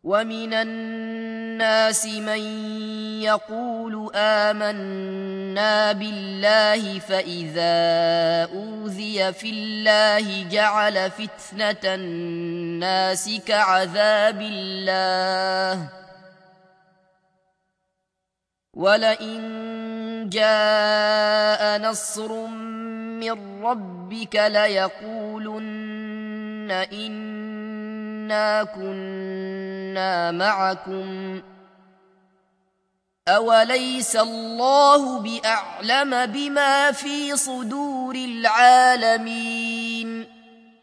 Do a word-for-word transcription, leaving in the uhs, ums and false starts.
ومن الناس من يقول آمنا بالله فإذا أوذي في الله جعل فتنة الناس كعذاب الله ولئن جاء نصر من ربك ليقولن إنا كنا معكم أوليس الله بأعلم بما في صدور العالمين